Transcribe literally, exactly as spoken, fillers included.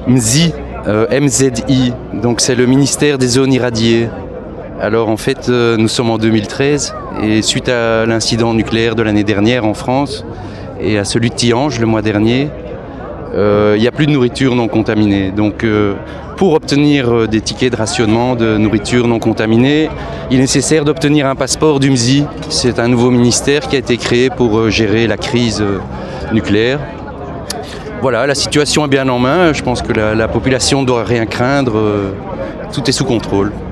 M Z I, euh, M Z I, donc c'est le ministère des zones irradiées. Alors en fait, euh, nous sommes en deux mille treize et suite à l'incident nucléaire de l'année dernière en France et à celui de Tihange le mois dernier, euh, il n'y a plus de nourriture non contaminée. Donc euh, pour obtenir euh, des tickets de rationnement de nourriture non contaminée, il est nécessaire d'obtenir un passeport du M Z I. C'est un nouveau ministère qui a été créé pour euh, gérer la crise euh, nucléaire. Voilà, la situation est bien en main. Je pense que la, la population ne doit rien craindre. Euh, tout est sous contrôle.